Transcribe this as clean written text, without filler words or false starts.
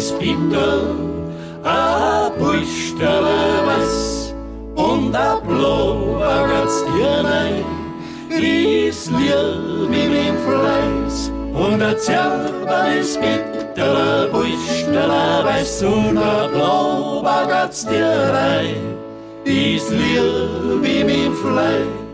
Spittel, a puistele was und a blauwagats Tiernei, is lieb im Fleiß und a zerrbane Spittel, a puistele was und a blauwagats Tiernei, is lieb im Fleiß.